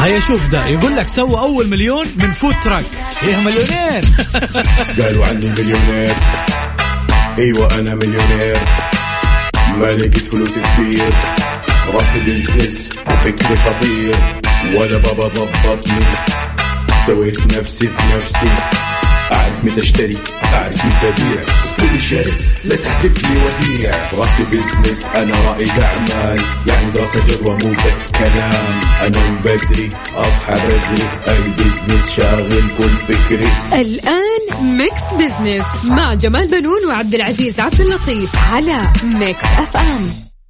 هيا شوف ده يقول لك سوى أول مليون من فود تراك. إيه مليونير. قالوا عني مليونير. أيوة أنا مليونير. ما لقيت فلوس كتير. راسي بيزنس فكري خطير. ولا بابا ضبطني. سويت نفسي بنفسي. أعرف متى اشتري أعرف متى أبيع. أسلوبي شرس لا تحسبني وديع. راسي بيزنس أنا رائد أعمال. يعني دراسة جدوى مو بس كلام. أنا من بدري أصحى بدري. البيزنس شاغل كل فكري. الآن ميكس بيزنس مع جمال بنون وعبد العزيز عبد اللطيف على ميكس اف ام.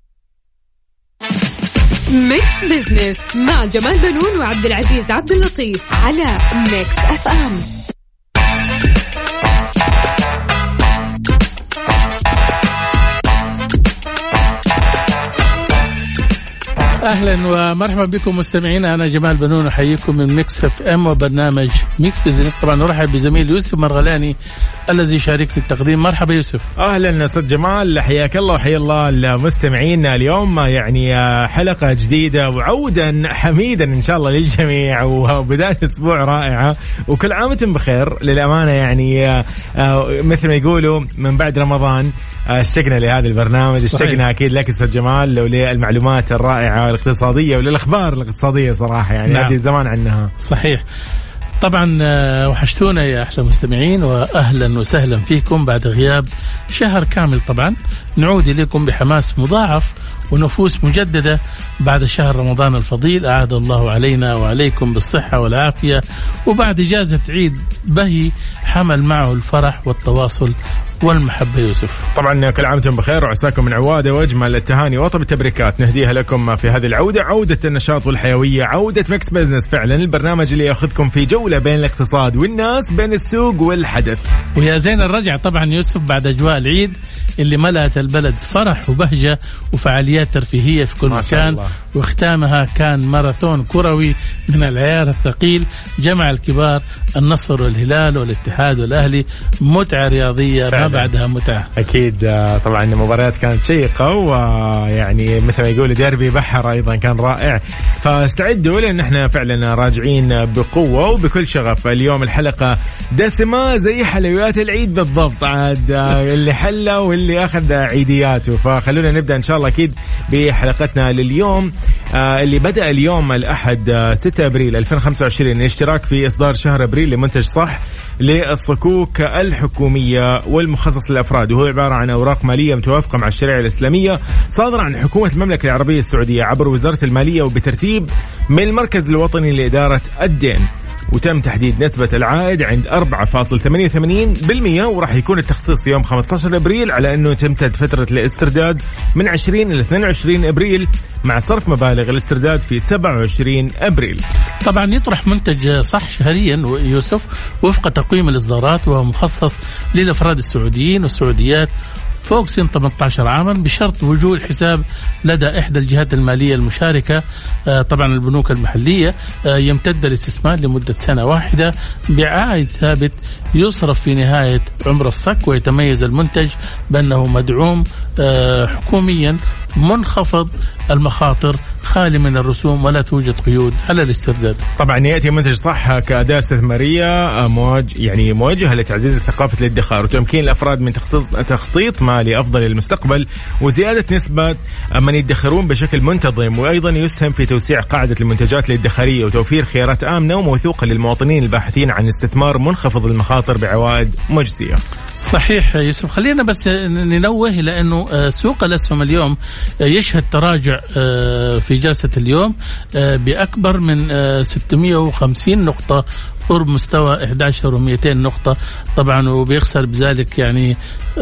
ميكس بيزنس مع جمال بنون وعبد العزيز عبد اللطيف على ميكس اف ام. أهلا ومرحبا بكم مستمعينا. أنا جمال بنون أحييكم من ميكس اف ام وبرنامج ميكس بيزنس. طبعا نرحب بزميل يوسف مرغلاني الذي يشارك في التقديم. مرحبا يوسف. أهلا أستاذ جمال، حياك الله وحيا الله المستمعين. اليوم يعني حلقة جديدة وعودا حميدا إن شاء الله للجميع وبداية أسبوع رائعة وكل عام وانتم بخير. للأمانة يعني مثل ما يقولوا من بعد رمضان اشتقنا لهذا البرنامج. اشتقنا أكيد لك أستاذ جمال وللمعلومات الرائعة الاقتصادية وللأخبار الاقتصادية صراحة يعني هذه زمان عنها. صحيح. طبعا وحشتونا يا أحلى مستمعين وأهلا وسهلا فيكم بعد غياب شهر كامل. طبعا نعود إليكم بحماس مضاعف ونفوس مجددة بعد شهر رمضان الفضيل. أعاد الله علينا وعليكم بالصحة والعافية وبعد إجازة عيد بهي حمل معه الفرح والتواصل والمحبة. يوسف طبعا كل عام وانتم بخير وعساكم من عوادة واجمل التهاني وطب التبريكات نهديها لكم في هذه العودة، عودة النشاط والحيوية، عودة ميكس بيزنس فعلا، البرنامج اللي ياخذكم في جولة بين الاقتصاد والناس، بين السوق والحدث. ويا زين الرجع طبعا يوسف بعد أجواء العيد اللي ملأت البلد فرح وبهجة وفعاليات ترفيهية في كل مكان، واختامها كان ماراثون كروي من العيار الثقيل جمع الكبار، النصر والهلال والاتحاد والأهلي، متعة رياضية ما بعدها متعة. أكيد طبعا المباريات كانت شيقة ويعني مثل ما يقول ديربي بحر أيضا كان رائع. فاستعدوا لأن احنا فعلا راجعين بقوة وبكل شغف. اليوم الحلقة دسمة زي حلويات العيد بالضبط، عاد اللي حلة واللي أخذ عيدياته. فخلونا نبدأ إن شاء الله أكيد بحلقتنا لليوم اللي بدأ اليوم الأحد 6 أبريل 2025 الاشتراك في إصدار شهر أبريل لمنتج صح للصكوك الحكومية والمخصص للأفراد، وهو عبارة عن أوراق مالية متوافقة مع الشريعة الإسلامية صادرة عن حكومة المملكة العربية السعودية عبر وزارة المالية وبترتيب من المركز الوطني لإدارة الدين. وتم تحديد نسبة العائد عند 4.88% وراح يكون التخصيص يوم 15 أبريل، على أنه تمتد فترة الاسترداد من 20 إلى 22 أبريل مع صرف مبالغ الاسترداد في 27 أبريل. طبعا يطرح منتج صح شهريا يوسف وفق تقويم الإصدارات، وهو مخصص للأفراد السعوديين والسعوديات فوق سن 18 عاما بشرط وجود حساب لدى إحدى الجهات المالية المشاركة، طبعا البنوك المحلية. يمتد الاستثمار لمدة سنة واحدة بعائد ثابت يصرف في نهاية عمر الصك، ويتميز المنتج بأنه مدعوم حكوميا منخفض المخاطر خالي من الرسوم ولا توجد قيود على الاسترداد. طبعا يأتي منتج صح كأداة استثمارية موجهة لتعزيز ثقافة الادخار وتمكين الأفراد من تخطيط مالي أفضل للمستقبل وزيادة نسبة من يدخرون بشكل منتظم، وأيضا يسهم في توسيع قاعدة المنتجات الادخارية وتوفير خيارات آمنة وموثوقة للمواطنين الباحثين عن استثمار منخفض المخاطر بعوائد مجزية. صحيح يوسف. خلينا بس ننوه لأنه سوق الأسهم اليوم يشهد تراجع في جلسة اليوم بأكبر من 650 نقطة قرب مستوى 11,200 نقطة طبعا، وبيخسر بذلك يعني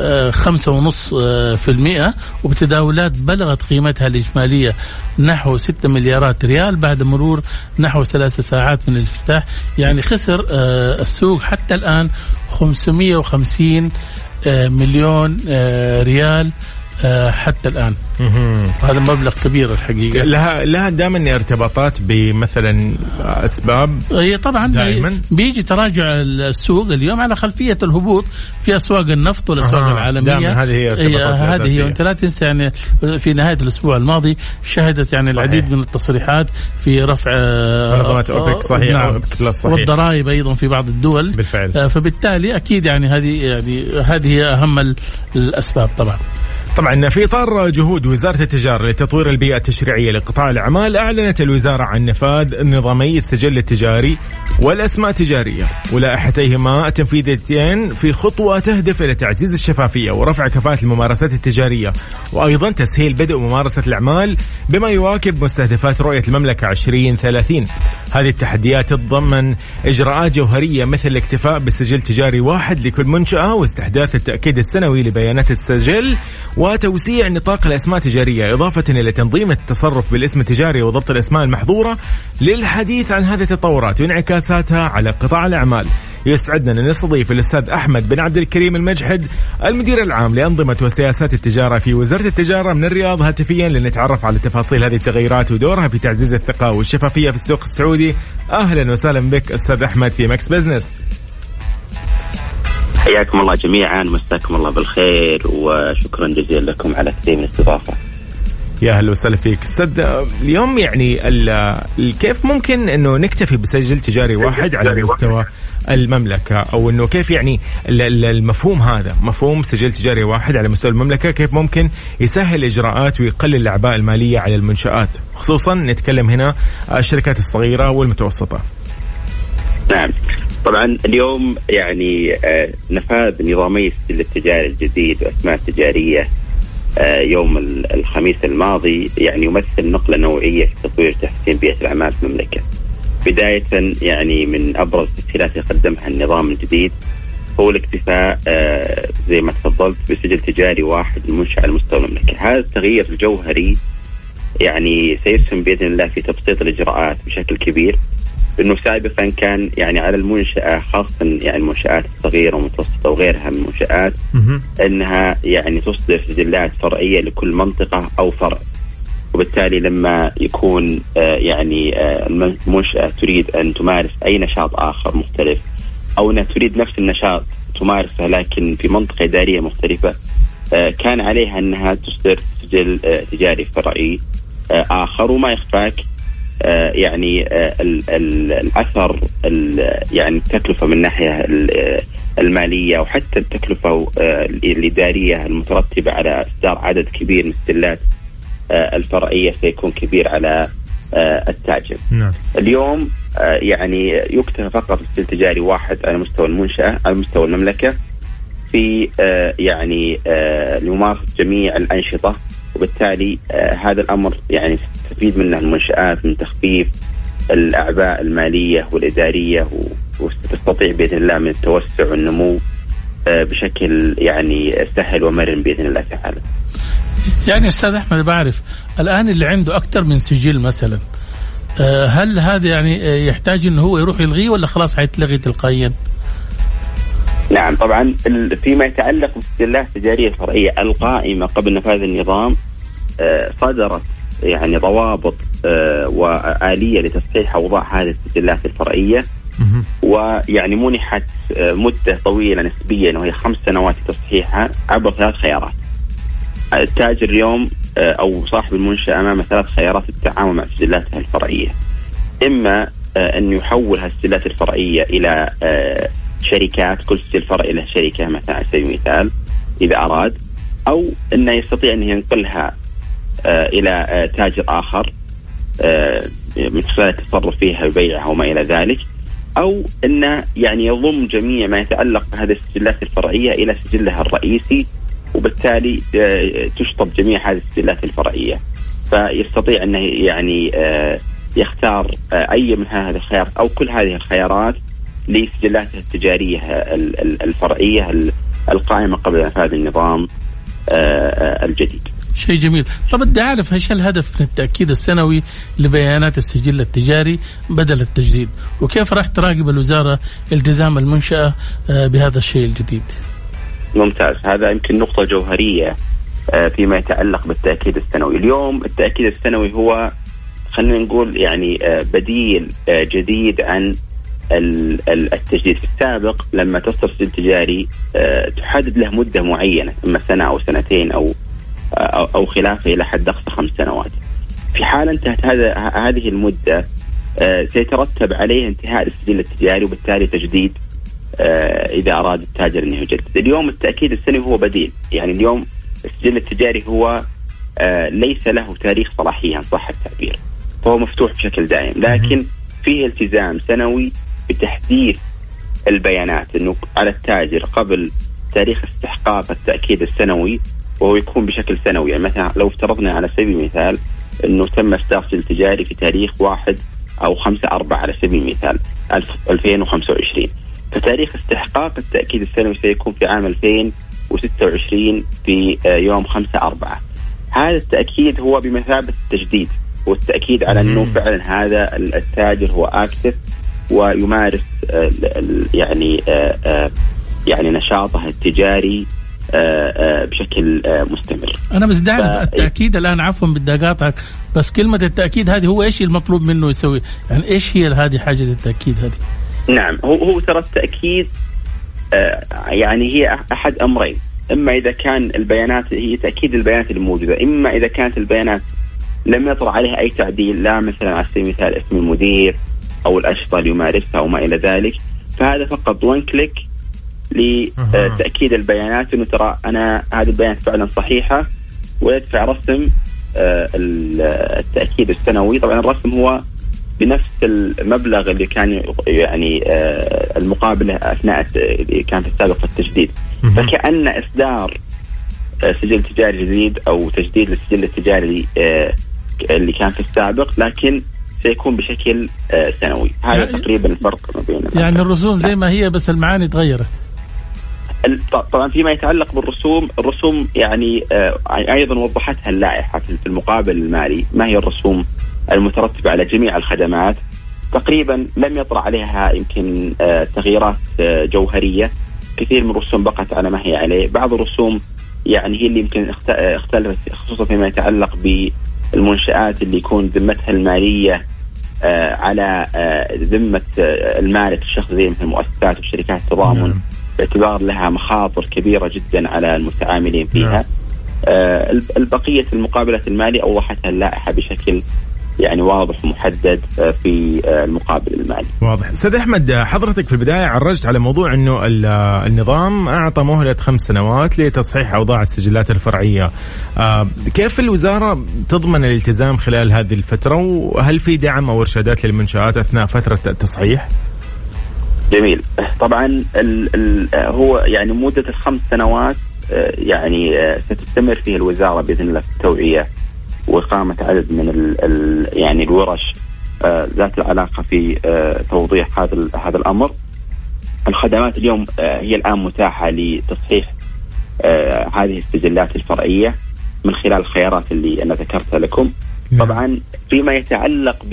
5.5%، وبتداولات بلغت قيمتها الإجمالية نحو 6 مليارات ريال بعد مرور نحو 3 ساعات من الافتتاح. يعني خسر السوق حتى الآن 550 مليون ريال حتى الآن. هذا مبلغ كبير الحقيقة. لها دائما ارتباطات بمثلا أسباب. هي طبعا دائما بيجي تراجع السوق اليوم على خلفية الهبوط في أسواق النفط والأسواق العالمية. هذه هي وانت لا تنسى يعني في نهاية الأسبوع الماضي شهدت يعني العديد من التصريحات في رفع منظمات أوبك. صحيح. نعم. والضرائب أيضا في بعض الدول بالفعل. فبالتالي أكيد يعني هذه هي أهم الأسباب. طبعا في إطار جهود وزارة التجارة لتطوير البيئة التشريعية لقطاع الأعمال، أعلنت الوزارة عن نفاذ نظامي السجل التجاري والأسماء التجارية ولائحتيهما التنفيذيتين في خطوة تهدف إلى تعزيز الشفافية ورفع كفاءة الممارسات التجارية، وأيضا تسهيل بدء ممارسة الأعمال بما يواكب مستهدفات رؤية المملكة 2030. هذه التحديات تتضمن إجراءات جوهرية مثل الاكتفاء بالسجل تجاري واحد لكل منشأة، واستحداث التأكيد السنوي لبيانات السجل، وتوسيع نطاق الأسماء التجارية، إضافة إلى تنظيم التصرف بالاسم التجاري وضبط الأسماء المحظورة. للحديث عن هذه التطورات وانعكاساتها على قطاع الأعمال يسعدنا أن نستضيف الأستاذ أحمد بن عبد الكريم المجحد، المدير العام لأنظمة وسياسات التجارة في وزارة التجارة من الرياض، هاتفيا لنتعرف على تفاصيل هذه التغيرات ودورها في تعزيز الثقة والشفافية في السوق السعودي. أهلا وسهلا بك أستاذ أحمد في مكس بزنس. حياكم الله جميعا، مساكم الله بالخير، وشكرا جزيلا لكم على تقديم الاستضافة. يا هلا وسهلا فيك أستاذ. اليوم يعني كيف ممكن إنه نكتفي بسجل تجاري واحد على مستوى المملكة، أو إنه كيف يعني المفهوم هذا، مفهوم سجل تجاري واحد على مستوى المملكة، كيف ممكن يسهل الإجراءات ويقلل الأعباء المالية على المنشآت، خصوصا نتكلم هنا الشركات الصغيرة والمتوسطة. نعم، طبعا اليوم يعني نفاذ نظامي السجل التجاري الجديد وأسماء التجارية يوم الخميس الماضي يعني يمثل نقلة نوعية في تطوير تحسين بيئة الأعمال في المملكة. بداية يعني من أبرز التسهيلات اللي قدمها النظام الجديد هو الاكتفاء زي ما تفضلت بسجل تجاري واحد للمنشأة على مستوى المملكة. هذا التغيير الجوهري يعني سيسهم بإذن الله في تبسيط الإجراءات بشكل كبير، إنه سابقا كان يعني على المنشأة خاصة يعني المنشآت الصغيرة والمتوسطة وغيرها من المنشآت أنها يعني تصدر سجلات فرعية لكل منطقة أو فرع، وبالتالي لما يكون يعني المنشأة تريد أن تمارس أي نشاط آخر مختلف أو أنها تريد نفس النشاط تمارسه لكن في منطقة إدارية مختلفة، كان عليها أنها تصدر سجل تجاري فرعي آخر. وما يخفاك يعني الأثر يعني التكلفة من ناحية المالية وحتى التكلفة الإدارية المترتبة على إصدار عدد كبير من السجلات الفرعية سيكون كبير على التاجر. نعم. اليوم يعني يكتفى فقط السجل تجاري واحد على مستوى المنشأة على مستوى المملكة في يعني لممارسة جميع الأنشطة، وبالتالي هذا الأمر يعني تستفيد منه المنشآت من تخفيف الأعباء المالية والإدارية، وستستطيع بإذن الله من التوسع والنمو بشكل يعني سهل ومرن بإذن الله تعالى. يعني أستاذ أحمد بعرف الآن اللي عنده أكثر من سجل مثلا، هل هذا يعني يحتاج إنه هو يروح يلغيه ولا خلاص حيتلغي تلقائيا؟ نعم طبعا فيما يتعلق بالسجلات التجارية الفرعية القائمة قبل نفاذ النظام صدرت يعني ضوابط وآلية لتصحيح أوضاع هذه السجلات الفرعية، ويعني منحت مدة طويلة نسبيا وهي 5 سنوات لتصحيحها عبر 3 خيارات. التاجر اليوم أو صاحب المنشأة أمام 3 خيارات للتعامل مع سجلاتها الفرعية، إما أن يحول هالسجلات الفرعية إلى شركات، كل سجل فرعي له شركة مثلا على سبيل المثال إذا أراد، أو أنه يستطيع أن ينقلها إلى تاجر آخر من خلال التصرف فيها وبيعها وما إلى ذلك، أو أنه يعني يضم جميع ما يتعلق بهذه السجلات الفرعية إلى سجلها الرئيسي، وبالتالي تشطب جميع هذه السجلات الفرعية، فيستطيع أنه يعني يختار أي من هذه الخيارات أو كل هذه الخيارات لسجلاته التجارية الفرعية القائمة قبل نفاذ النظام الجديد. شيء جميل. طب بدي أعرف ايش الهدف من التأكيد السنوي لبيانات السجل التجاري بدل التجديد، وكيف راح تراقب الوزارة التزام المنشأة بهذا الشيء الجديد؟ ممتاز، هذا يمكن نقطة جوهرية فيما يتعلق بالتأكيد السنوي. اليوم التأكيد السنوي هو خلينا نقول يعني بديل جديد عن التجديد. في السابق لما تصدر سجل تجاري تحدد له مدة معينة، إما سنة أو سنتين أو خلافه إلى حد أقصى 5 سنوات. في حال انتهت هذه المدة سيترتب عليه انتهاء السجل التجاري وبالتالي تجديد إذا أراد التاجر أنه يجدد. اليوم التأكيد السنوي هو بديل، يعني اليوم السجل التجاري هو ليس له تاريخ صلاحية إن صح التعبير، فهو مفتوح بشكل دائم، لكن فيه التزام سنوي بتحديث البيانات انه على التاجر قبل تاريخ استحقاق التأكيد السنوي، وهو يكون بشكل سنوي. يعني مثلا لو افترضنا على سبيل المثال انه تم اصدار سجل تجاري في تاريخ 1 أو 5/4 على سبيل المثال 2025، فتاريخ استحقاق التأكيد السنوي سيكون في عام 2026 في يوم 5/4. هذا التأكيد هو بمثابة التجديد، والتأكيد على أنه فعلا هذا التاجر هو أكتف ويمارس يعني نشاطه التجاري بشكل مستمر. أنا بس دعنا التأكيد الآن، عفوا بدي أقاطعك، بس كلمة التأكيد هذه هو إيش المطلوب منه يسوي؟ يعني إيش هي هذه حاجة التأكيد هذه؟ نعم، هو ترى التأكيد يعني هي أحد أمرين، إما إذا كان البيانات هي تأكيد البيانات الموجودة، إما إذا كانت البيانات لم يطرأ عليها أي تعديل، لا مثلا على سبيل المثال اسم المدير أو الأنشطة اللي يمارسها وما إلى ذلك، فهذا فقط 1 كليك لتأكيد البيانات إنه ترى أنا هذه البيانات فعلا صحيحة، ويدفع رسم التأكيد السنوي. طبعا الرسم هو بنفس المبلغ اللي كان يعني المقابلة أثناء كان في السابق في التجديد، فكأن إصدار سجل تجاري جديد أو تجديد للسجل التجاري اللي كان في السابق، لكن سيكون بشكل سنوي. هذا يعني تقريبا الفرق ما بين يعني الرسوم زي ما هي بس المعاني تغيرت. طبعا فيما يتعلق الرسوم يعني أيضا وضحتها اللائحة في المقابل المالي، ما هي الرسوم المترتبة على جميع الخدمات. تقريبا لم يطرأ عليها يمكن تغييرات جوهرية، كثير من الرسوم بقت على ما هي عليه. بعض الرسوم يعني هي اللي يمكن اختلفت، خصوصا فيما يتعلق بالمنشآت اللي يكون ذمتها المالية على ذمة المالك الشخص زي مثل المؤسسات وشركات التضامن، باعتبار لها مخاطر كبيرة جدا على المتعاملين فيها. البقية المقابلة المالية أوضحتها اللائحة بشكل يعني واضح ومحدد في المقابل المالي. واضح. أستاذ أحمد، حضرتك في البداية عرجت على موضوع أنه النظام أعطى مهلة 5 سنوات لتصحيح أوضاع السجلات الفرعية. كيف الوزارة تضمن الالتزام خلال هذه الفترة، وهل في دعم أو إرشادات للمنشآت أثناء فترة التصحيح؟ جميل. طبعا هو يعني مدة 5 سنوات يعني ستستمر فيه الوزارة بإذن الله في التوعية وإقامة عدد من يعني الورش ذات العلاقة في توضيح هذا الأمر. الخدمات اليوم هي الآن متاحة لتصحيح هذه السجلات الفرعية من خلال الخيارات اللي أنا ذكرتها لكم. طبعا فيما يتعلق ب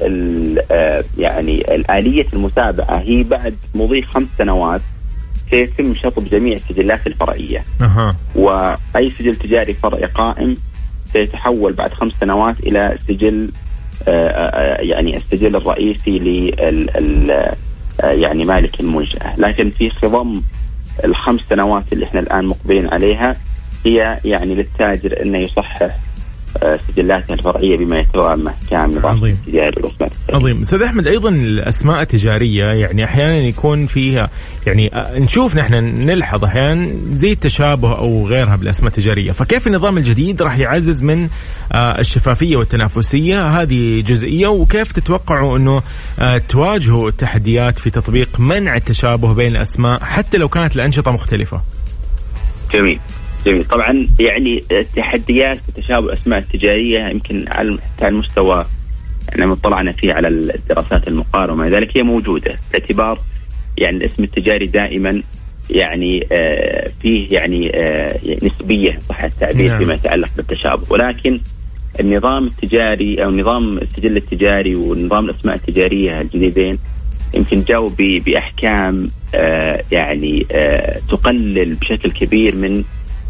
يعني الآلية المتابعة، هي بعد مضي 5 سنوات سيتم شطب جميع السجلات الفرعية. وأي سجل تجاري فرعي قائم سيتحول بعد 5 سنوات إلى سجل يعني السجل الرئيسي يعني مالك المنشأة. لكن في خضم ال5 سنوات اللي احنا الآن مقبلين عليها هي يعني للتاجر أنه يصحح سجلاته الفرعية بما يتوائم مع أحكام نظام التجاري والرسومات. عظيم. أستاذ أحمد، أيضا الأسماء التجارية يعني أحيانا يكون فيها يعني نشوف نحن نلحظ أحيانا زي التشابه أو غيرها بالأسماء التجارية، فكيف النظام الجديد راح يعزز من الشفافية والتنافسية؟ هذه جزئية. وكيف تتوقعوا أنه تواجهوا التحديات في تطبيق منع التشابه بين الأسماء حتى لو كانت الأنشطة مختلفة؟ جميل. طبعا يعني التحديات تشابه الأسماء التجارية يمكن على المستوى يعني طلعنا فيه على الدراسات المقارنة ذلك هي موجودة، باعتبار يعني الاسم التجاري دائما يعني فيه يعني نسبية صح التعبير فيما يتعلق بالتشابه. ولكن النظام التجاري أو نظام السجل التجاري ونظام الأسماء التجارية الجديدين يمكن جاءوا بأحكام يعني تقلل بشكل كبير من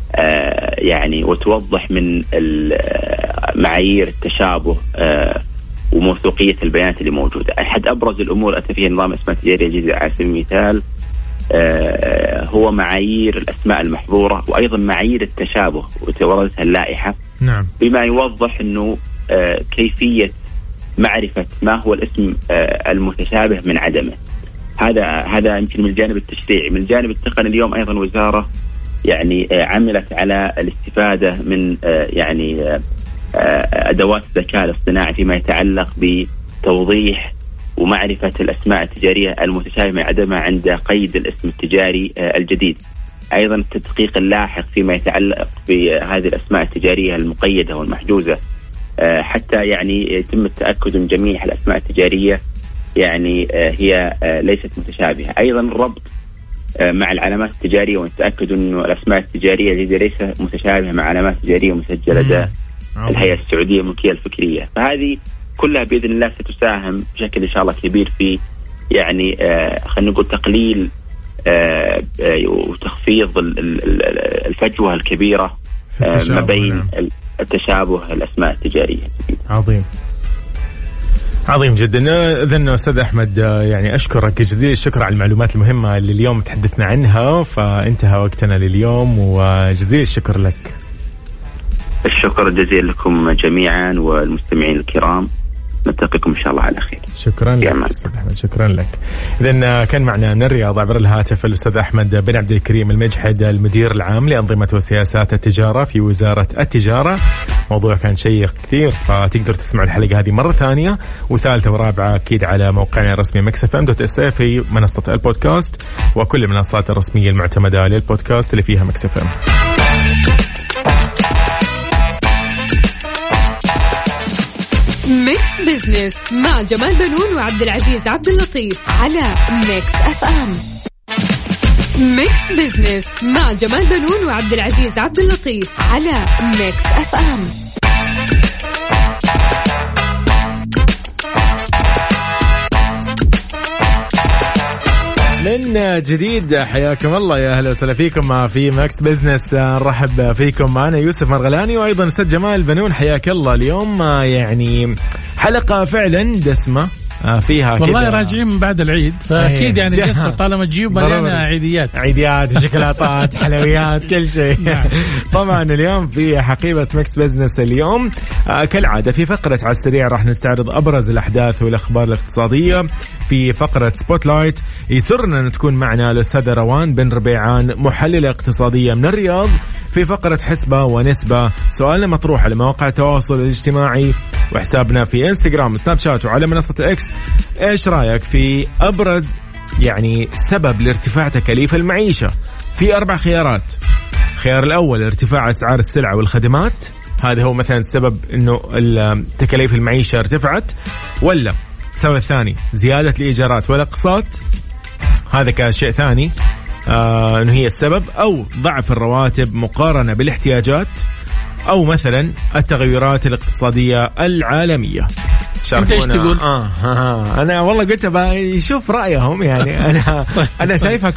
يعني وتوضح من معايير التشابه وموثوقية البيانات اللي موجودة. أحد أبرز الأمور أتى فيها نظام الأسماء التجارية الجديد على سبيل المثال هو معايير الأسماء المحظورة وأيضا معايير التشابه وتوردتها اللائحة. نعم. بما يوضح أنه كيفية معرفة ما هو الاسم المتشابه من عدمه. هذا يمكن من الجانب التشريعي. من الجانب التقني اليوم أيضا وزارة يعني عملت على الاستفادة من يعني أدوات الذكاء الاصطناعي فيما يتعلق بتوضيح ومعرفة الأسماء التجارية المتشابهة من عدمها عند قيد الاسم التجاري الجديد. أيضا التدقيق اللاحق فيما يتعلق بهذه الأسماء التجارية المقيدة والمحجوزة حتى يعني يتم التأكد من جميع الأسماء التجارية يعني هي ليست متشابهة. أيضا الربط مع العلامات التجارية ونتأكد أن الأسماء التجارية التي ليست متشابهة مع علامات تجارية مسجلة لدى الهيئة السعودية الملكية الفكرية. فهذه كلها بإذن الله ستساهم بشكل إن شاء الله كبير في يعني خلينا نقول تقليل وتخفيض الفجوة الكبيرة ما بين التشابه الأسماء التجارية. عظيم جدا. إذن أستاذ أحمد يعني أشكرك جزيل الشكر على المعلومات المهمة اللي اليوم تحدثنا عنها، فانتهى وقتنا لليوم وجزيل الشكر لك. الشكر الجزيل لكم جميعا والمستمعين الكرام، نلتقيكم إن شاء الله على خير. شكرا لك أستاذ أحمد، شكرا لك. إذن كان معنا من الرياض عبر الهاتف الأستاذ أحمد بن عبد الكريم المجحد، المدير العام لأنظمة وسياسات التجارة في وزارة التجارة. موضوع كان شيق كثير، فتقدر تسمع الحلقة هذه مرة ثانية وثالثة ورابعة أكيد على موقعنا الرسمي mixfm.sa في منصة البودكاست وكل المنصات الرسمية المعتمدة للبودكاست اللي فيها mixfm. ميكس بزنس مع جمال بنون وعبد العزيز عبد اللطيف على ميكس اف ام. ميكس بزنس مع جمال بنون وعبد العزيز عبد اللطيف على ميكس اف ام. من جديد حياكم الله، يا أهلا وسهلا فيكم في ماكس بزنس. نرحب فيكم معنا يوسف مرغلاني وأيضا أستاذ جمال بنون، حياك الله. اليوم يعني حلقة فعلا دسمة فيها والله راجعين من بعد العيد، فأكيد يعني دسمة طالما تجيب مليانة عيديات وشوكولاتات حلويات كل شيء. طبعا اليوم في حقيبة ميكس بزنس اليوم كالعادة في فقرة على السريع راح نستعرض أبرز الأحداث والأخبار الاقتصادية. في فقرة سبوتلايت يسرنا أن تكون معنا الأستاذة روان بن ربيعان محللة اقتصادية من الرياض. في فقرة حسبة ونسبة سؤالنا مطروح على مواقع التواصل الاجتماعي وحسابنا في انستغرام سناب شات وعلى منصة اكس. ايش رأيك في أبرز يعني سبب لارتفاع تكاليف المعيشة؟ في 4 خيارات. الخيار الأول ارتفاع أسعار السلع والخدمات، هذا هو مثلا السبب انه تكاليف المعيشة ارتفعت، ولا السبب الثاني زيادة الإيجارات والأقساط، هذا كشيء ثاني انه هي السبب، او ضعف الرواتب مقارنة بالاحتياجات، او مثلا التغيرات الاقتصادية العالمية. انت ايش تقول؟ انا والله قلت يشوف رايهم يعني. انا شايفها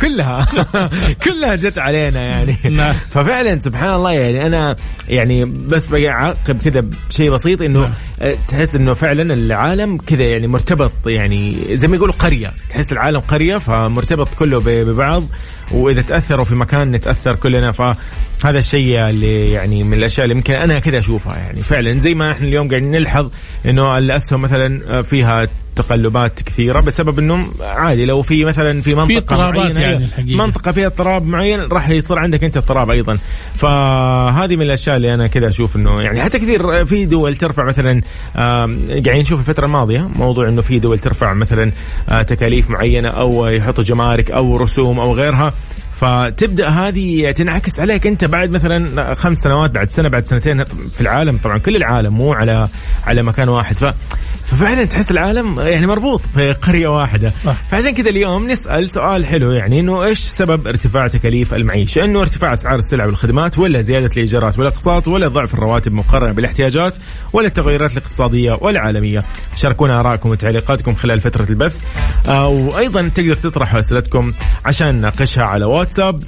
كلها جت علينا يعني. ففعلا سبحان الله يعني انا يعني بس بقى اعقب كذا بشيء بسيط انه تحس انه فعلا العالم كذا يعني مرتبط، يعني زي ما يقولوا قرية، تحس العالم قرية فمرتبط كله ببعض، واذا تاثروا في مكان نتاثر كلنا. فهذا الشيء اللي يعني من الاشياء اللي ممكن انا كذا اشوفها يعني فعلا، زي ما احنا اليوم قاعدين نلحظ انه الاسهم مثلا فيها تقلبات كثيرة بسبب انه عادي لو في مثلا في منطقة معينة يعني منطقة فيها اضطراب معين راح يصير عندك انت اضطراب ايضا. فهذه من الاشياء اللي انا كذا اشوف انه يعني حتى كثير في دول ترفع مثلا قاعدين نشوف الفترة الماضية موضوع انه في دول ترفع مثلا تكاليف معينة او يحطوا جمارك او رسوم او غيرها، فتبدأ هذه تنعكس عليك أنت بعد مثلا 5 سنوات، بعد سنة، بعد سنتين في العالم. طبعا كل العالم مو على مكان واحد. ففعلا تحس العالم يعني مربوط في قرية واحدة. صح. فعشان كذا اليوم نسأل سؤال حلو، يعني إنه إيش سبب ارتفاع تكاليف المعيشة؟ إنه ارتفاع أسعار السلع والخدمات، ولا زيادة الإيجارات والأقساط، ولا ضعف الرواتب مقارنة بالاحتياجات، ولا التغيرات الاقتصادية والعالمية؟ شاركونا آراءكم وتعليقاتكم خلال فترة البث، وأيضا تقدر تطرحوا أسئلتكم عشان نناقشها على واتساب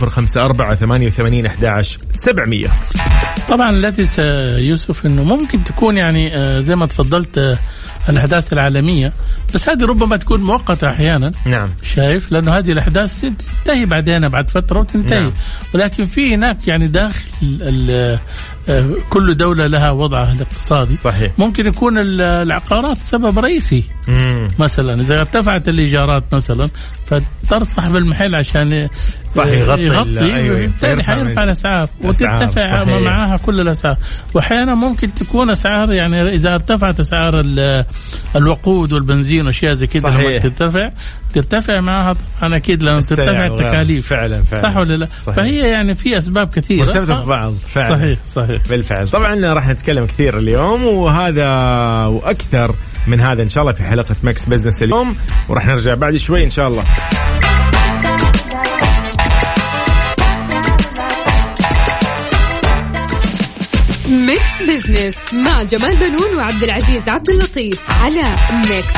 0548811700. طبعا لا تنسى يوسف انه ممكن تكون يعني زي ما تفضلت الاحداث العالميه، بس هذه ربما تكون مؤقته احيانا. نعم. شايف، لانه هذه الاحداث تنتهي بعدين بعد فتره وتنتهي. نعم. ولكن في هناك يعني داخل كل دولة لها وضعها الاقتصادي. صحيح. ممكن يكون العقارات سبب رئيسي. مثلا إذا ارتفعت الإيجارات مثلا فترصح بالمحل عشان يغطي بالتالي حيرفع الأسعار وترتفع معها كل الأسعار. وأحيانا ممكن تكون أسعار يعني إذا ارتفعت أسعار الوقود والبنزين وأشياء زي كده لما ترتفع معها طبعا أكيد لأن ترتفع التكاليف. فعلا. صح ولا لا؟ صحيح. فهي يعني في أسباب كثيرة مرتبطة ببعض. فعلا. صحيح بالفعل. طبعا راح نتكلم كثير اليوم وهذا وأكثر من هذا إن شاء الله في حلقة ميكس بزنس اليوم، وراح نرجع بعد شوي إن شاء الله. ميكس بزنس مع جمال بنون وعبد العزيز عبد اللطيف على ميكس.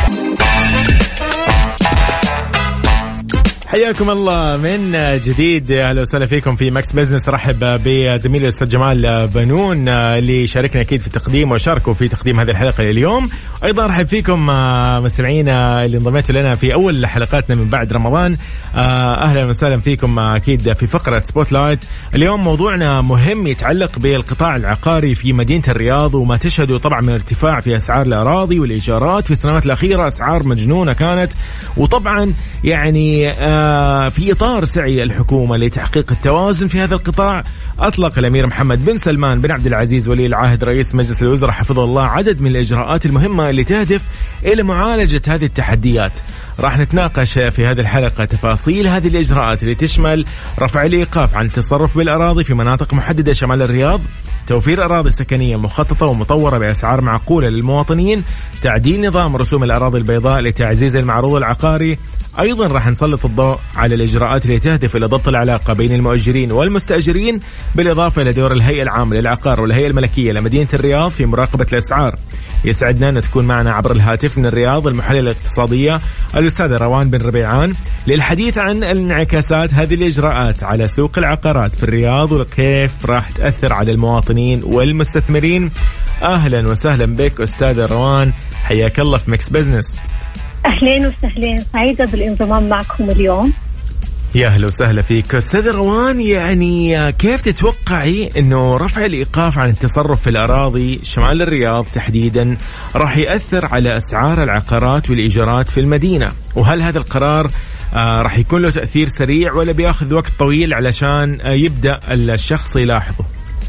حياكم الله من جديد، اهلا وسهلا فيكم في ماكس بزنس. رحب بزميلي الاستاذ جمال بنون اللي شاركنا اكيد في التقديم وشاركوا في تقديم هذه الحلقه اليوم. ايضا رحب فيكم مستمعينا اللي انضميتوا لنا في اول حلقاتنا من بعد رمضان. اهلا وسهلا فيكم اكيد في فقره سبوت لايت. اليوم موضوعنا مهم يتعلق بالقطاع العقاري في مدينه الرياض، وما تشهده طبعا من ارتفاع في اسعار الاراضي والايجارات في السنوات الاخيره. اسعار مجنونه كانت، وطبعا يعني في إطار سعي الحكومة لتحقيق التوازن في هذا القطاع، أطلق الأمير محمد بن سلمان بن عبد العزيز ولي العهد رئيس مجلس الوزراء حفظه الله عدد من الإجراءات المهمة اللي تهدف إلى معالجة هذه التحديات. راح نتناقش في هذه الحلقة تفاصيل هذه الإجراءات اللي تشمل رفع الإيقاف عن التصرف بالأراضي في مناطق محددة شمال الرياض، توفير أراضي سكنية مخططة ومطورة بأسعار معقولة للمواطنين، تعديل نظام رسوم الأراضي البيضاء لتعزيز المعروض العقاري. أيضا راح نسلط الضوء على الإجراءات اللي تهدف إلى ضبط العلاقة بين المؤجرين والمستأجرين، بالإضافة إلى دور الهيئة العامة للعقار والهيئة الملكية لمدينة الرياض في مراقبة الأسعار. يسعدنا أن تكون معنا عبر الهاتف من الرياض المحللة الاقتصادية الأستاذة روان بن ربيعان للحديث عن انعكاسات هذه الإجراءات على سوق العقارات في الرياض وكيف راح تأثر على المواطنين والمستثمرين. أهلا وسهلا بك أستاذة روان، حياك الله في ميكس بزنس. أهلين وسهلين، سعيدة بالانضمام معكم اليوم. يا أهلا وسهلا فيك أستاذ روان. يعني كيف تتوقعي أنه رفع الإيقاف عن التصرف في الأراضي شمال الرياض تحديدا راح يأثر على أسعار العقارات والإيجارات في المدينة؟ وهل هذا القرار راح يكون له تأثير سريع ولا بياخذ وقت طويل علشان يبدأ الشخص يلاحظه؟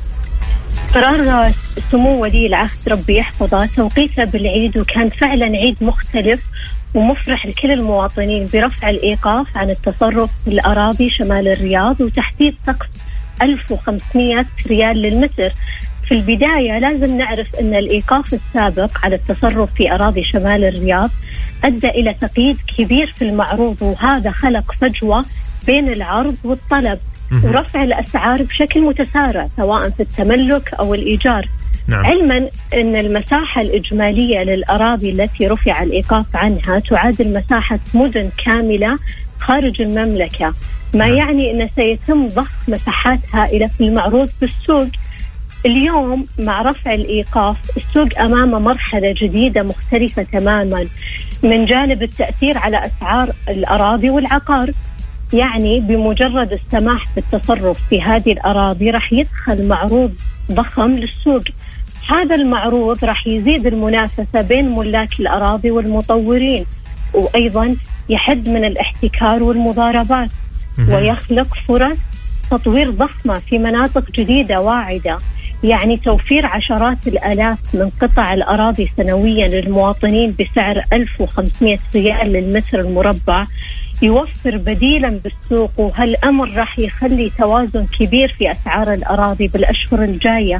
قرار سمو ولي العهد ربي يحفظه توقيته بالعيد، وكان فعلا عيد مختلف ومفرح لكل المواطنين برفع الإيقاف عن التصرف في الأراضي شمال الرياض وتحديد سقف 1500 ريال للمتر. في البداية لازم نعرف أن الإيقاف السابق على التصرف في أراضي شمال الرياض أدى إلى تقييد كبير في المعروض، وهذا خلق فجوة بين العرض والطلب ورفع الأسعار بشكل متسارع سواء في التملك أو الإيجار. نعم. علما أن المساحة الإجمالية للأراضي التي رفع الإيقاف عنها تعادل مساحة مدن كاملة خارج المملكة، ما يعني أن سيتم ضخ مساحات هائلة في المعروض بالسوق. اليوم مع رفع الإيقاف السوق أمام مرحلة جديدة مختلفة تماما من جانب التأثير على أسعار الأراضي والعقار. يعني بمجرد السماح بالتصرف في هذه الأراضي راح يدخل معروض ضخم للسوق. هذا المعروض راح يزيد المنافسة بين ملاك الأراضي والمطورين، وأيضا يحد من الاحتكار والمضاربات ويخلق فرص تطوير ضخمة في مناطق جديدة واعدة. يعني توفير عشرات الآلاف من قطع الأراضي سنويا للمواطنين بسعر 1500 ريال للمتر المربع يوفر بديلا بالسوق، وهالأمر راح يخلي توازن كبير في أسعار الأراضي بالأشهر الجاية،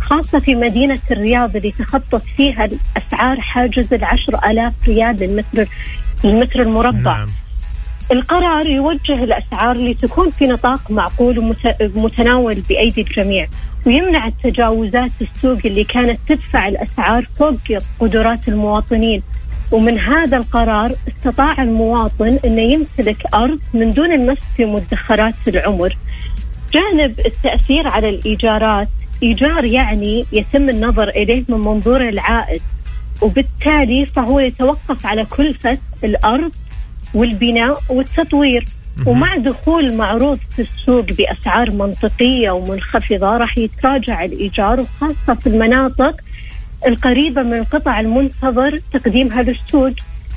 خاصة في مدينة الرياض اللي تخطت فيها الأسعار حاجز 10,000 ريال للمتر المربع. نعم. القرار يوجه الأسعار لتكون في نطاق معقول ومتناول بأيدي الجميع، ويمنع التجاوزات السوق اللي كانت تدفع الأسعار فوق قدرات المواطنين. ومن هذا القرار استطاع المواطن أنه يمتلك أرض من دون المس في مدخرات العمر. جانب التأثير على الإيجارات، إيجار يعني يتم النظر إليه من منظور العائد، وبالتالي فهو يتوقف على كلفة الأرض والبناء والتطوير. ومع دخول معروض في السوق بأسعار منطقية ومنخفضة راح يتراجع الإيجار، وخاصة في المناطق القريبة من القطع المنتظر تقديمها للسوق.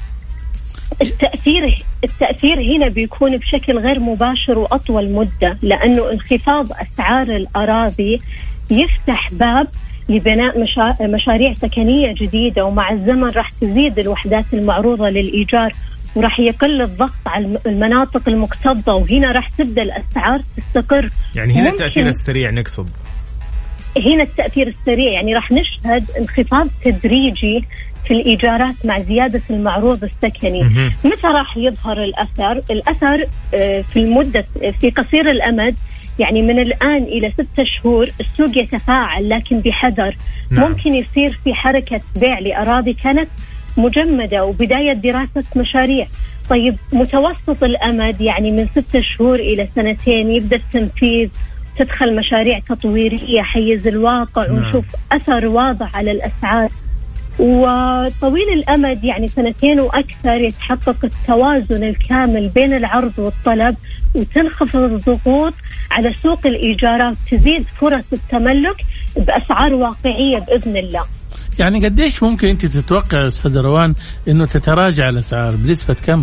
التأثير هنا بيكون بشكل غير مباشر وأطول مدة، لأنه انخفاض أسعار الأراضي يفتح باب لبناء مشاريع سكنية جديدة، ومع الزمن راح تزيد الوحدات المعروضة للإيجار، وراح يقل الضغط على المناطق المكتظة، وهنا راح تبدأ الأسعار تستقر. يعني هنا التأثير السريع نقصد، هنا التأثير السريع يعني راح نشهد انخفاض تدريجي في الإيجارات مع زيادة المعروض السكني. متى راح يظهر الأثر في قصير الأمد، يعني من الآن إلى 6 شهور السوق يتفاعل لكن بحذر. نعم. ممكن يصير في حركة بيع لأراضي كانت مجمدة وبداية دراسة مشاريع. طيب متوسط الأمد يعني من 6 شهور إلى 2 يبدأ التنفيذ، تدخل مشاريع تطويرية حيز الواقع. نعم. ونشوف أثر واضح على الأسعار. وطويل الأمد يعني 2 وأكثر يتحقق التوازن الكامل بين العرض والطلب، وتنخفض الضغوط على سوق الإيجارات، تزيد فرص التملك بأسعار واقعية بإذن الله. يعني قديش ممكن أنت تتوقع أستاذ روان إنه تتراجع الأسعار بنسبة كم؟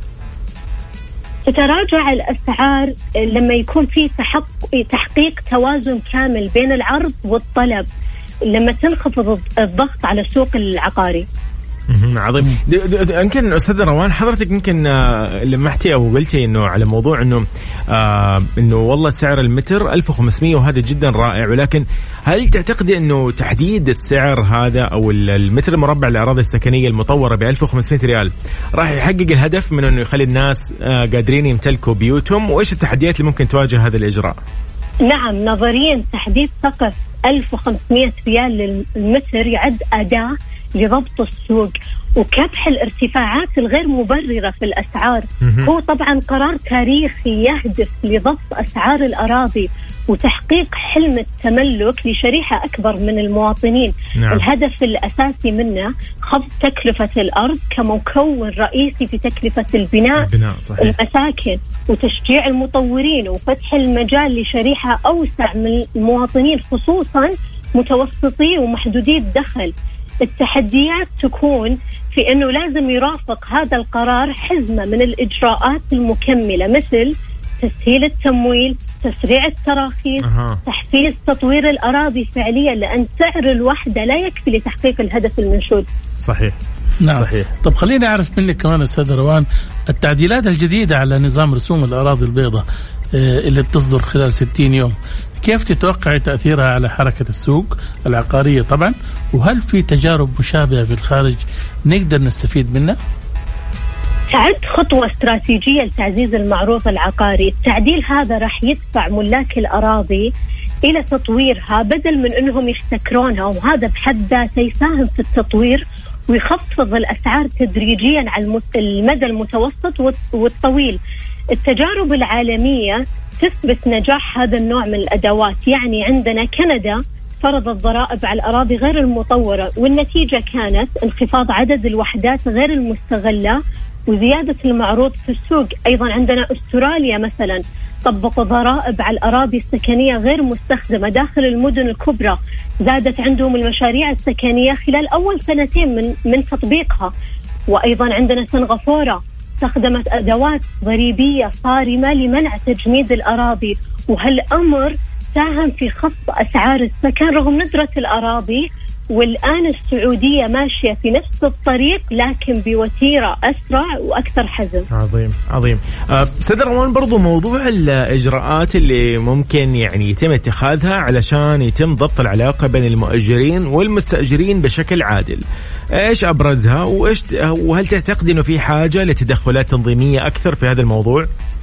تتراجع الأسعار لما يكون في تحقيق توازن كامل بين العرض والطلب، لما تنخفض الضغط على السوق العقاري. عظيم. يمكن أستاذ روان حضرتك يمكن لمحتي أو قلتي إنه على موضوع إنه والله سعر المتر 1500 وهذا جدا رائع، ولكن هل تعتقدي إنه تحديد السعر هذا أو المتر المربع للأراضي السكنية المطورة ب 1500 ريال راح يحقق الهدف من إنه يخلي الناس قادرين يمتلكوا بيوتهم؟ وإيش التحديات اللي ممكن تواجه هذا الإجراء؟ نعم، نظريا تحديد سقف 1500 ريال للمتر يعد أداة لضبط السوق وكبح الارتفاعات الغير مبررة في الأسعار. هو طبعا قرار تاريخي يهدف لضبط أسعار الأراضي وتحقيق حلم التملك لشريحة أكبر من المواطنين. نعم. الهدف الأساسي منه خفض تكلفة الأرض كمكون رئيسي في تكلفة البناء المساكن، وتشجيع المطورين وفتح المجال لشريحة أوسع من المواطنين خصوصا متوسطي ومحدودي الدخل. التحديات تكون في أنه لازم يرافق هذا القرار حزمة من الإجراءات المكملة، مثل تسهيل التمويل، تسريع التراخيص، تحفيز تطوير الأراضي فعليا، لأن سعر الوحدة لا يكفي لتحقيق الهدف المنشود. صحيح. نعم. صحيح. طب خليني أعرف منك كمان أستاذ روان، التعديلات الجديدة على نظام رسوم الأراضي البيضاء اللي بتصدر خلال 60 يوم، كيف تتوقع تأثيرها على حركة السوق العقارية طبعا؟ وهل في تجارب مشابهة في الخارج نقدر نستفيد منها؟ تعد خطوة استراتيجية لتعزيز المعروض العقاري. التعديل هذا راح يدفع ملاك الأراضي إلى تطويرها بدل من أنهم يحتكرونها، وهذا بحد ذاته يساهم في التطوير ويخفض الأسعار تدريجيا على المدى المتوسط والطويل. التجارب العالمية تثبت نجاح هذا النوع من الأدوات. يعني عندنا كندا فرضت ضرائب على الأراضي غير المطورة، والنتيجة كانت انخفاض عدد الوحدات غير المستغلة وزيادة المعروض في السوق. أيضا عندنا أستراليا مثلا طبقوا ضرائب على الأراضي السكنية غير مستخدمة داخل المدن الكبرى، زادت عندهم المشاريع السكنية خلال أول 2 من تطبيقها. وأيضا عندنا سنغافورة استخدمت أدوات ضريبية صارمة لمنع تجميد الأراضي، وهالأمر ساهم في خفض أسعار السكن رغم ندرة الأراضي والآن السعودية ماشية في نفس الطريق لكن بوتيرة أسرع وأكثر حزم. عظيم عظيم. أستاذ روان، برضو موضوع الإجراءات اللي ممكن يعني يتم اتخاذها علشان يتم ضبط العلاقة بين المؤجرين والمستأجرين بشكل عادل، إيش أبرزها وهل تعتقد إنه في حاجة لتدخلات تنظيمية أكثر في هذا الموضوع؟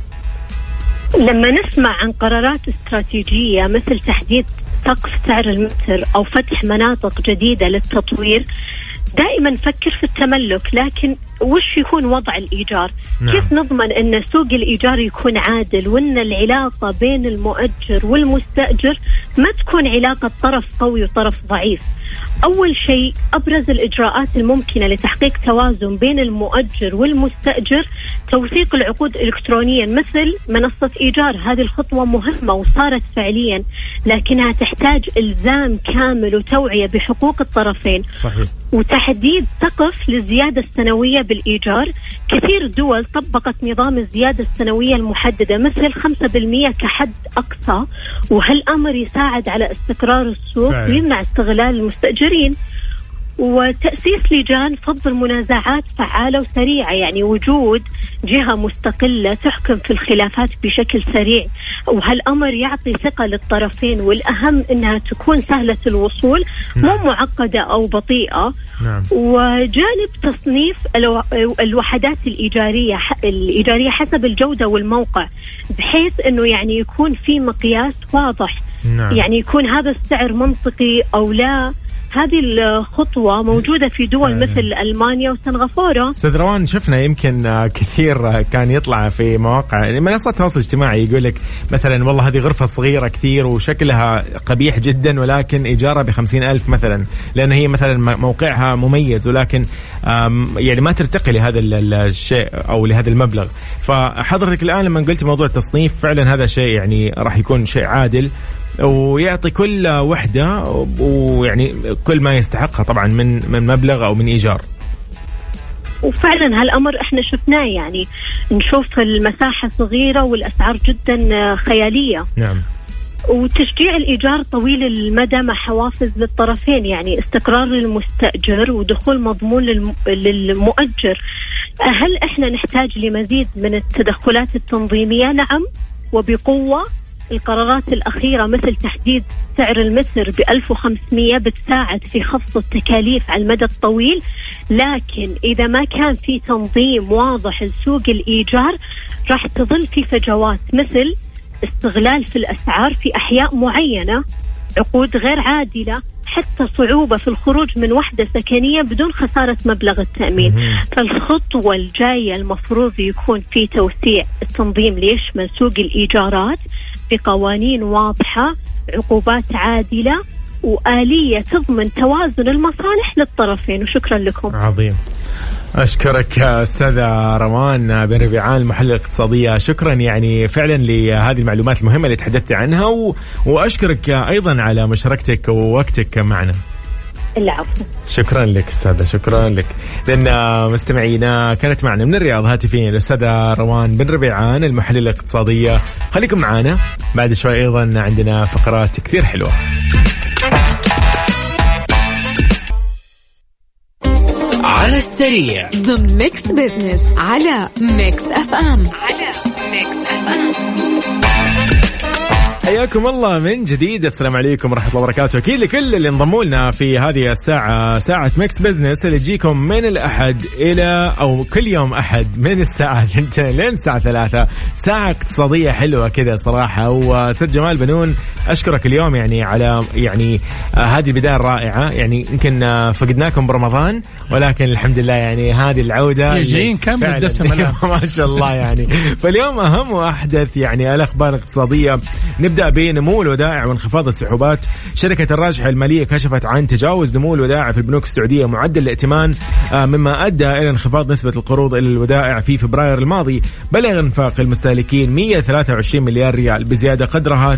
لما نسمع عن قرارات استراتيجية مثل تحديد سقف سعر المتر أو فتح مناطق جديدة للتطوير دائما نفكر في التملك، لكن وش يكون وضع الإيجار؟ نعم. كيف نضمن أن سوق الإيجار يكون عادل وأن العلاقة بين المؤجر والمستأجر ما تكون علاقة طرف قوي وطرف ضعيف؟ أول شيء أبرز الإجراءات الممكنة لتحقيق توازن بين المؤجر والمستأجر توثيق العقود إلكترونيا مثل منصة إيجار. هذه الخطوة مهمة وصارت فعليا، لكنها تحتاج إلزام كامل وتوعية بحقوق الطرفين. صحيح. وتحديد سقف للزيادة السنوية بالإيجار. كثير دول طبقت نظام الزيادة السنوية المحددة مثل 5% كحد أقصى، وهالأمر يساعد على استقرار السوق ويمنع استغلال المستأجرين. وتأسيس لجان فض المنازعات فعالة وسريعة، يعني وجود جهة مستقلة تحكم في الخلافات بشكل سريع، وهالأمر يعطي ثقة للطرفين، والأهم أنها تكون سهلة الوصول مو معقدة أو بطيئة. وجانب تصنيف الوحدات الإيجارية حسب الجودة والموقع، بحيث أنه يعني يكون في مقياس واضح. يعني يكون هذا السعر منطقي أو لا. هذه الخطوة موجودة في دول مثل ألمانيا وسنغافورة. أستاذ روان، شفنا يمكن كثير كان يطلع في مواقع منصات التواصل الاجتماعي يقول لك مثلا والله هذه غرفة صغيرة كثير وشكلها قبيح جدا ولكن إيجارها ب50,000 مثلا، لأن هي مثلا موقعها مميز، ولكن يعني ما ترتقي لهذا الشيء أو لهذا المبلغ. فحضرتك الآن لما قلت موضوع التصنيف فعلا هذا شيء يعني راح يكون شيء عادل ويعطي كل وحدة ويعني كل ما يستحقها طبعا من مبلغ أو من إيجار. وفعلا هالأمر احنا شفناه، يعني نشوف المساحة صغيرة والأسعار جدا خيالية. نعم. وتشجيع الإيجار طويل المدى مع حوافز للطرفين، يعني استقرار للمستأجر ودخول مضمون للمؤجر. هل احنا نحتاج لمزيد من التدخلات التنظيمية؟ نعم وبقوة. القرارات الأخيرة مثل تحديد سعر المتر ب1500 بتساعد في خفض التكاليف على المدى الطويل، لكن إذا ما كان في تنظيم واضح لسوق الإيجار راح تظل في فجوات مثل استغلال في الأسعار في أحياء معينة، عقود غير عادلة، حتى صعوبة في الخروج من وحدة سكنية بدون خسارة مبلغ التأمين. فالخطوة الجاية المفروض يكون في توسيع التنظيم ليشمل سوق الإيجارات بقوانين واضحة، عقوبات عادلة، وآلية تضمن توازن المصالح للطرفين. وشكرا لكم. عظيم. أشكرك أستاذة روان بن ربيعان المحللة الاقتصادية، شكرا يعني فعلا لهذه المعلومات المهمة اللي تحدثت عنها، وأشكرك أيضا على مشاركتك ووقتك معنا. العفو. شكرا لك أستاذة، شكرا لك. لأن مستمعينا كانت معنا من الرياض هاتفيا الأستاذة روان بن ربيعان المحللة الاقتصادية. خليكم معنا بعد شوي، أيضا عندنا فقرات كثير حلوة. على السريع ضمن ميكس بيزنس على ميكس اف ام. حياكم الله من جديد. السلام عليكم ورحمة الله وبركاته. أكيد لكل اللي انضموا لنا في هذه الساعة، ساعة ميكس بيزنس اللي تجيكم من الأحد إلى أو كل يوم أحد من الساعة 2 لين الساعة 3. ساعة اقتصادية حلوة كذا صراحة. وسيد جمال بنون أشكرك اليوم يعني على يعني هذه البداية الرائعة. يعني يمكن فقدناكم برمضان ولكن الحمد لله يعني هذه العودة جايين كامل الدسم ما شاء الله يعني. فاليوم أهم وأحدث يعني الأخبار الاقتصادية. نبدأ بنمو الودائع وانخفاض السحوبات. شركة الراجحة المالية كشفت عن تجاوز نمو الودائع في البنوك السعودية معدل الائتمان، مما أدى إلى انخفاض نسبة القروض إلى الودائع في فبراير الماضي. بلغ انفاق المستهلكين 123 مليار ريال بزيادة قدرها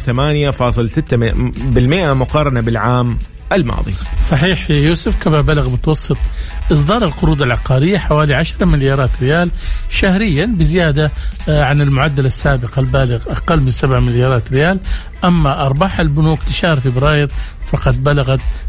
8.6% مقارنة بالعام الماضي. صحيح يوسف. كما بلغ متوسط إصدار القروض العقارية حوالي 10 مليارات ريال شهريا بزيادة عن المعدل السابق البالغ أقل من 7 مليارات ريال. أما أرباح البنوك لشهر فبراير فقد بلغت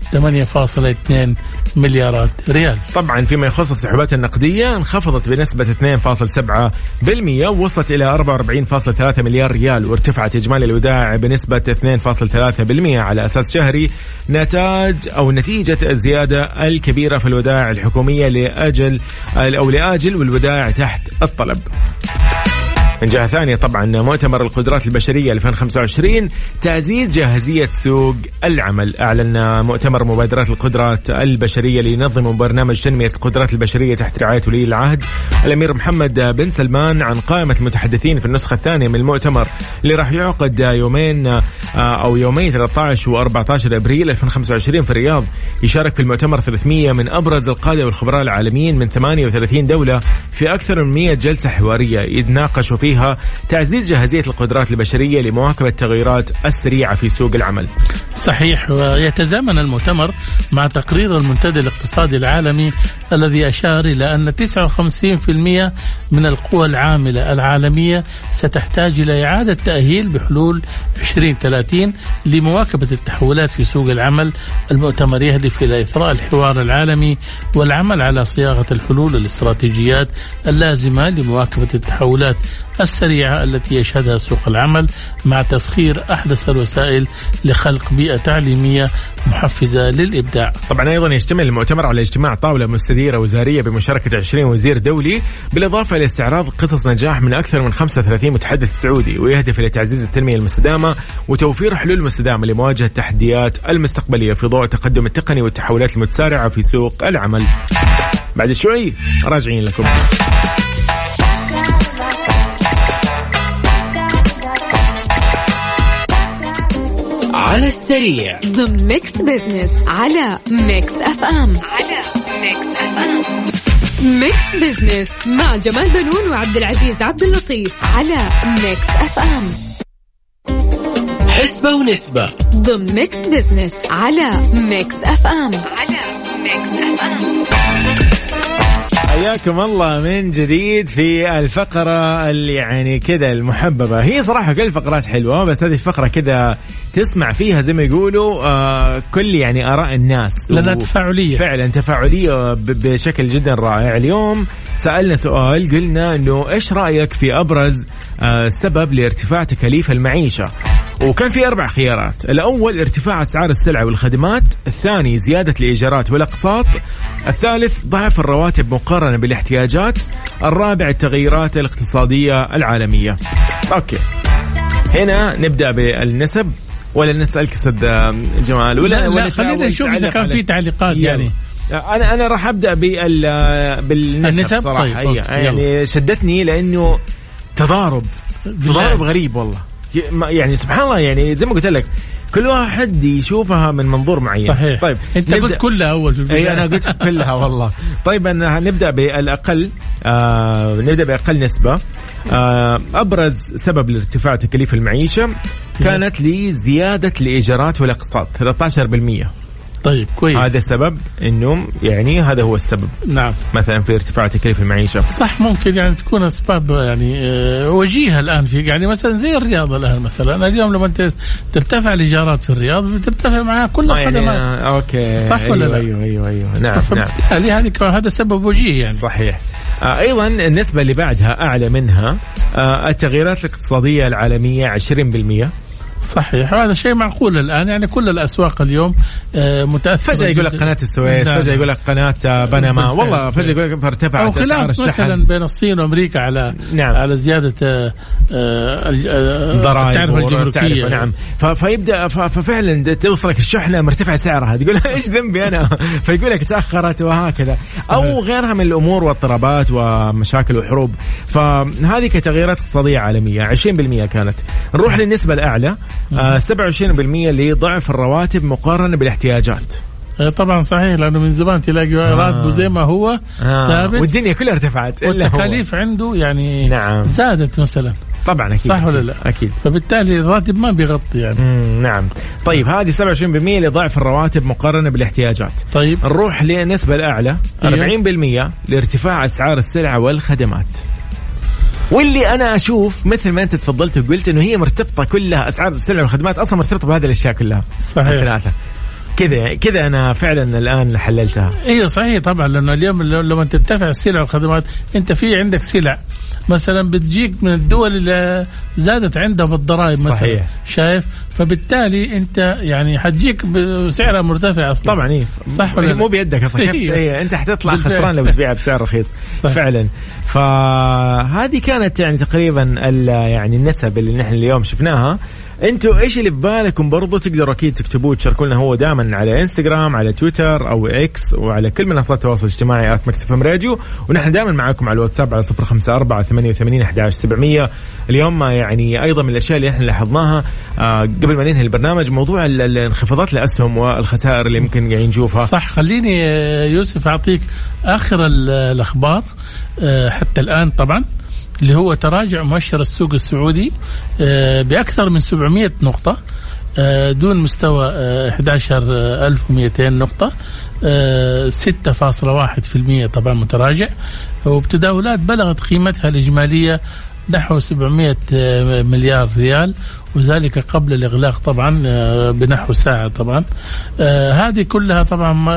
8.2 مليارات ريال. طبعا فيما يخص السحوبات النقدية انخفضت بنسبة 2.7% ووصلت إلى 44.3 مليار ريال، وارتفعت إجمالي الودائع بنسبة 2.3% على أساس شهري، نتيجة الزيادة الكبيرة في الودائع الحكومية لآجل والودائع تحت الطلب. من جهة ثانية طبعا مؤتمر القدرات البشرية 2025 تعزيز جاهزية سوق العمل. أعلن مؤتمر مبادرات القدرات البشرية لينظم برنامج تنمية القدرات البشرية تحت رعاية ولي العهد الأمير محمد بن سلمان عن قائمة المتحدثين في النسخة الثانية من المؤتمر اللي راح يعقد يومين 13 و14 أبريل 2025 في الرياض. يشارك في المؤتمر 300 من أبرز القادة والخبراء العالميين من 38 دولة في أكثر من 100 جلسة حوارية يتناقشوا فيها تعزيز جاهزية القدرات البشرية لمواكبة التغيرات السريعة في سوق العمل. صحيح. ويتزامن المؤتمر مع تقرير المنتدى الاقتصادي العالمي الذي أشار إلى أن 59% من القوى العاملة العالمية ستحتاج إلى إعادة تأهيل بحلول 2030 لمواكبة التحولات في سوق العمل. المؤتمر يهدف إلى إثراء الحوار العالمي والعمل على صياغة الحلول والاستراتيجيات اللازمة لمواكبة التحولات السريعة التي يشهدها سوق العمل مع تسخير أحدث الوسائل لخلق بيئة تعليمية محفزة للإبداع. طبعا أيضا يشتمل المؤتمر على اجتماع طاولة مستديرة وزارية بمشاركة 20 وزير دولي، بالإضافة إلى استعراض قصص نجاح من أكثر من 35 متحدث سعودي، ويهدف إلى تعزيز التنمية المستدامة وتوفير حلول مستدامة لمواجهة التحديات المستقبلية في ضوء التقدم التقني والتحولات المتسارعة في سوق العمل. بعد شوي راجعين لكم. على السريع ضمن ميكس بزنس على ميكس اف ام. ميكس بزنس مع جمال بنون وعبد العزيز عبد اللطيف على ميكس اف ام. حسبة ونسبة ضمن ميكس بزنس على ميكس اف ام. حياكم الله من جديد في الفقرة اللي يعني كذا المحببة. هي صراحة كل الفقرات حلوة، بس هذه الفقرة كذا تسمع فيها زي ما يقولوا كل يعني آراء الناس، لأنها تفاعلية، فعلا تفاعلية بشكل جدا رائع. اليوم سألنا سؤال، قلنا إنه إيش رأيك في أبرز سبب لارتفاع تكاليف المعيشة؟ وكان في 4 خيارات. الأول ارتفاع أسعار السلع والخدمات، الثاني زيادة الإيجارات والأقساط، الثالث ضعف الرواتب مقارنة بالاحتياجات، الرابع التغيرات الاقتصادية العالمية. أوكي، هنا نبدأ بالنسب ولا نسألك سد جمال ولا خلينا نشوف إذا كان في تعليقات. يعني أنا راح أبدأ بالنسب صراحة. طيب. يعني شدتني لأنه تضارب غريب والله. يعني سبحان الله، يعني زي ما قلت لك كل واحد يشوفها من منظور معين. صحيح. طيب انت قلت كلها اول في البداية. اي انا قلت كلها والله. طيب أنا نبدا بالاقل، نبدا باقل نسبه. ابرز سبب لارتفاع تكاليف المعيشه كانت لزياده الايجارات والاقساط 13%. طيب كويس، هذا سبب انه يعني هذا هو السبب. نعم، مثلا في ارتفاع تكاليف المعيشه. صح، ممكن يعني تكون اسباب يعني وجيهه الان في يعني مثلا زي الرياض الان. مثلا اليوم لما ترتفع الايجارات في الرياض بترتفع معها كل الخدمات. يعني اوكي، صح ولا لا؟ ايوه نعم. هذا سبب وجيه يعني. صحيح. ايضا النسبه اللي بعدها اعلى منها، التغييرات الاقتصاديه العالميه 20%. صحيح، هذا شيء معقول الآن. يعني كل الأسواق اليوم متأثرة. فجأة يقول لك قناة السويس، فجأة يقول لك قناة بنما، والله فجأة يقول لك ارتفعت أو خلاف مثلا بين الصين وأمريكا على نعم. على زيادة الضرائب الجمركية. نعم. فيبدأ ففعلا توصلك الشحنة مرتفع سعرها، تقول ايش ذنبي أنا؟ فيقول لك تأخرت وهكذا، أو غيرها من الأمور واضطرابات ومشاكل وحروب. فهذه كتغييرات اقتصادية عالمية 20% كانت. نروح للنسبة الأعلى 27% لضعف الرواتب مقارنة بالاحتياجات. طبعا صحيح، لأنه من زمان تلاقي راتبه زي ما هو ثابت، والدنيا كلها ارتفعت والتكاليف عنده يعني نعم. زادت مثلا. طبعا أكيد، صح ولا لا؟ أكيد. فبالتالي الراتب ما بيغطي يعني. نعم. طيب هذه 27% لضعف الرواتب مقارنة بالاحتياجات. طيب نروح للنسبة الأعلى 40% لارتفاع أسعار السلع والخدمات، واللي أنا أشوف مثل ما أنت تفضلت وقلت إنه هي مرتبطة كلها، أسعار السلع والخدمات أصلا مرتبطة بهذه الأشياء كلها. صحيح. الثلاثة. كذا أنا فعلا الآن حللتها. ايوه صحيح طبعا، لأنه اليوم لما ترتفع السلع والخدمات انت في عندك سلع مثلا بتجيك من الدول اللي زادت عندها بالضرائب مثلا. صحيح. شايف؟ فبالتالي انت يعني حتجيك بسعرها مرتفع اصلا. طبعا إيه. صح ولا مو بيدك اصلا. إيه. انت حتطلع خسران لو تبيعها بسعر رخيص. فعلا. فهذه كانت يعني تقريبا يعني النسب اللي نحن اليوم شفناها. انتوا ايش اللي ببالكم برضو تقدروا اكيد تكتبوه تشاركونا هو دائما على انستغرام، على تويتر او اكس، وعلى كل منصات التواصل الاجتماعي @مكسفم راديو، ونحن دائما معاكم على الواتساب على 0548811700. اليوم يعني ايضا من الاشياء اللي احنا لاحظناها قبل ما ننهي البرنامج موضوع الانخفاضات الاسهم والخسائر اللي ممكن قاعدين نشوفها. صح. خليني يوسف اعطيك اخر الاخبار حتى الان طبعا، اللي هو تراجع مؤشر السوق السعودي بأكثر من 700 نقطة دون مستوى 11,200 نقطة، 6.1% طبعا متراجع، وبتداولات بلغت قيمتها الإجمالية نحو 700 مليار ريال، وذلك قبل الإغلاق طبعا بنحو ساعة. طبعا هذه كلها طبعا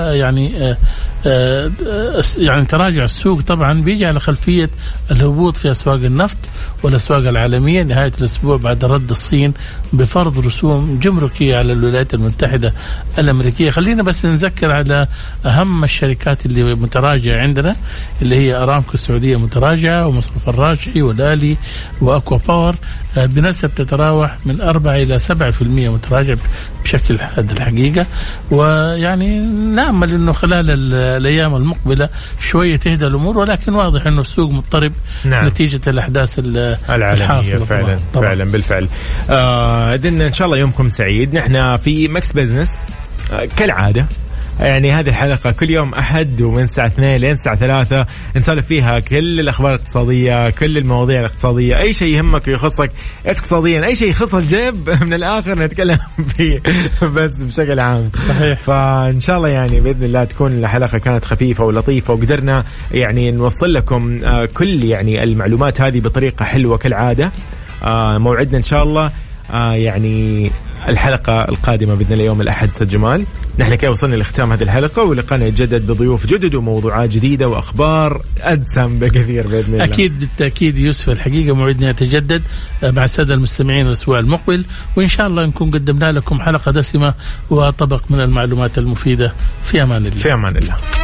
يعني تراجع السوق طبعا بيجي على خلفية الهبوط في أسواق النفط والأسواق العالمية نهاية الأسبوع بعد رد الصين بفرض رسوم جمركية على الولايات المتحدة الأمريكية. خلينا بس نذكر على أهم الشركات اللي متراجعة عندنا، اللي هي أرامكو السعودية متراجعة، ومصرف الراشي والآلي وأكوا باور بنسب تتراوح من 4 إلى 7% متراجع بشكل حاد الحقيقة. ويعني نأمل أنه خلال الأيام المقبلة شوية تهدى الأمور، ولكن واضح أنه السوق مضطرب. نعم. نتيجة الأحداث العالمية. فعلا بالفعل. إذن إن شاء الله يومكم سعيد. نحن في مكس بيزنس كالعادة يعني هذه الحلقة كل يوم أحد ومن الساعة 2 لين الساعة 3 نسولف فيها كل الأخبار الاقتصادية، كل المواضيع الاقتصادية، أي شيء يهمك ويخصك اقتصاديا، أي شيء يخص الجيب من الآخر نتكلم فيه بس بشكل عام. صحيح. فإن شاء الله يعني بإذن الله تكون الحلقة كانت خفيفة ولطيفة، وقدرنا يعني نوصل لكم كل يعني المعلومات هذه بطريقة حلوة كالعادة. موعدنا إن شاء الله يعني الحلقة القادمة بإذن الله يوم الأحد. أستاذ جمال، نحن كي وصلنا لختام هذه الحلقة، ولقانا يتجدد بضيوف جدد وموضوعات جديدة وأخبار أدسم بكثير بإذن الله. أكيد بالتأكيد يوسف، الحقيقة موعدنا يتجدد مع السادة المستمعين الأسبوع المقبل، وإن شاء الله نكون قدمنا لكم حلقة دسمة وطبق من المعلومات المفيدة. في أمان الله. في أمان الله.